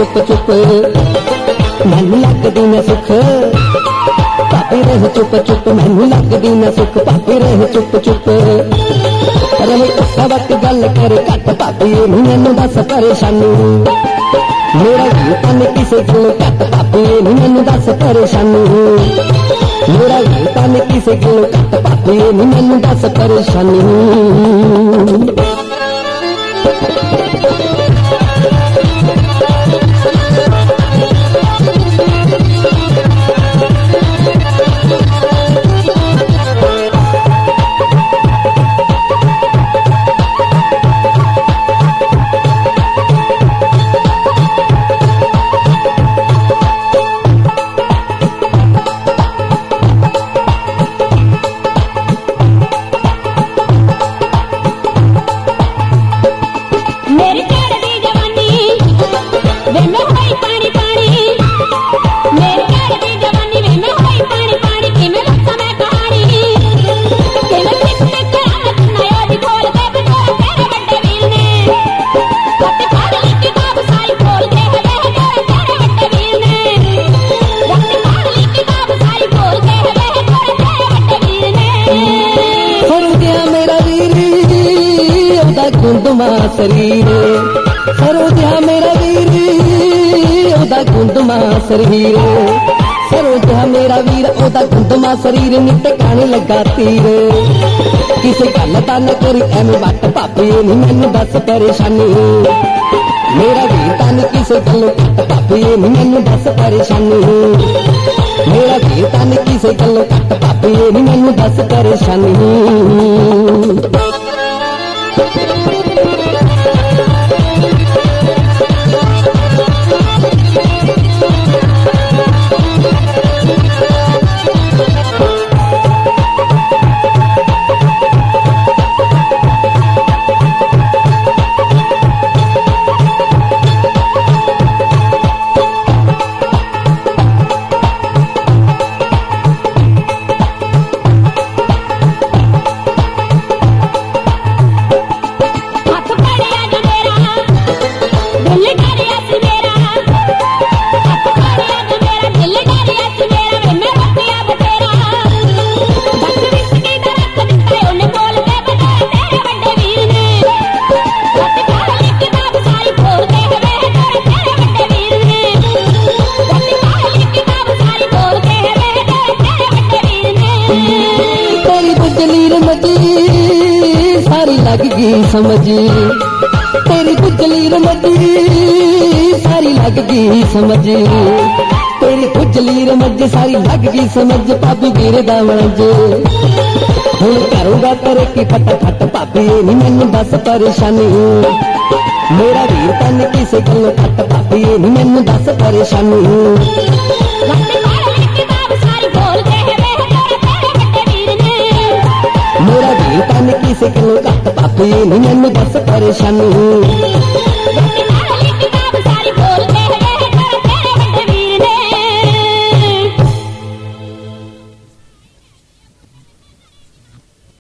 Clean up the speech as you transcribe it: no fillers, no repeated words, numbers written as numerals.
चुप चुप मैनू लगदी ना सुख, भाभी रह चुप चुप मैनू लगदी ना सुख, भाभी रह चुप चुप रहे कसा वक्त गल करे घट, भाभी मैनू दस परेशानी मेरा भी तन किसे गलों घट, भाभी मैनू दस परेशानी मेरा भी तन किसे गलों घट, भाभी मैनू दस परेशानी। गुंदमा शरीर सरोजा मेरा वीर ओदा गुंदमा शरीर, सरोजा मेरा वीर ओदा गुंदमा शरीर नी टिकाने लगा तीर, किसे गल दा न करी एवें वट, भाभी नी मैनू दस परेशानी मेरा वीर तन किसे गलों घट, भाभी नी मैनू दस परेशानी मेरा वीर तन किसे गलों घट, भाभी नी मैनू दस परेशानी। सारी लग गई समझ तेरी खुजली रमजी, सारी लग गई समझ तेरी खुजली रमज, सारी लग गई समझ भाभी वीर दा वणज, हुण करूंगा तरक्की फटाफट, भाभी नी मैनू दस परेशानी मेरा वीर तन किसे गलों घट, भाभी नी मैनू दस परेशानी मेरा वीर तन किसे गलों घट, भाभी नी मैनू दस परेशानी।